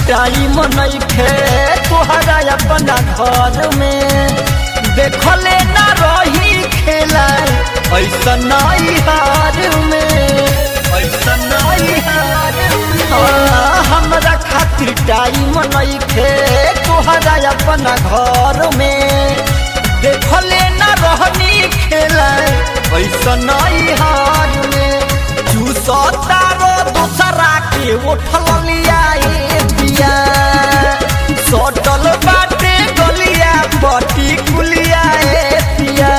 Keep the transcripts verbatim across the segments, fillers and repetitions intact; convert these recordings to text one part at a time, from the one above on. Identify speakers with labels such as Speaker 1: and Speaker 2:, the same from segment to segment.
Speaker 1: time नइखे तोहरा अपना घर में देखले ना रही खेला ऐसा नहीं हार में ऐसा नहीं हार में हमरा खातिर टाइम नइखे तोहरा अपना घर में देखले ना रहनी खेला ऐसा नहीं हार में चूसता रो दूसरा के उठल लिया पिया सटल बाटे गलिया बटी कुलिया पिया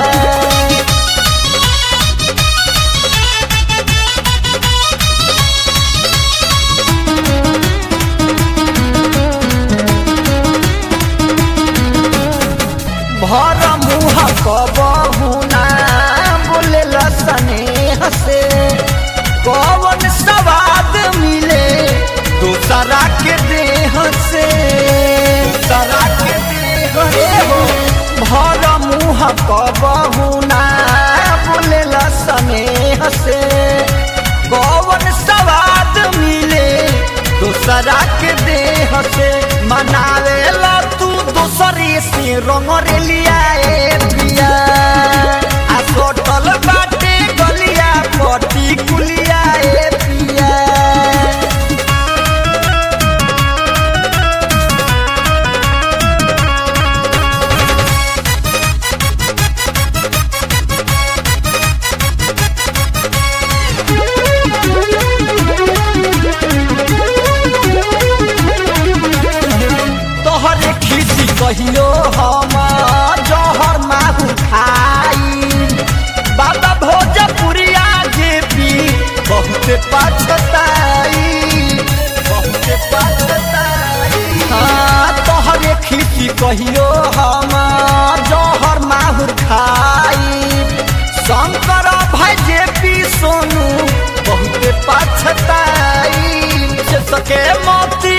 Speaker 1: भर मुँह कबहू ना बोले स्नेह से कौन स्वाद मिले दूसरा के देह से दूसरा के देह हो भर मुँह कबहू ना बोले स्नेह से कौन स्वाद मिले दूसरा के देह से मनावे ला तू दूसरे से रंग रे लिया पिया आ सोटल बाटे गलिया पटी कुलिया पिया तोहरे खीसी कहियो हम जहर माहू खाई बाबा भोजपुरिया जे पी बहुत पछताई बहुत पछताई हाँ तोहरे खीसी कहियो हम जहर माहू खाई शंकर भाई जे पी सोनू बहुत पछताई से सके मोती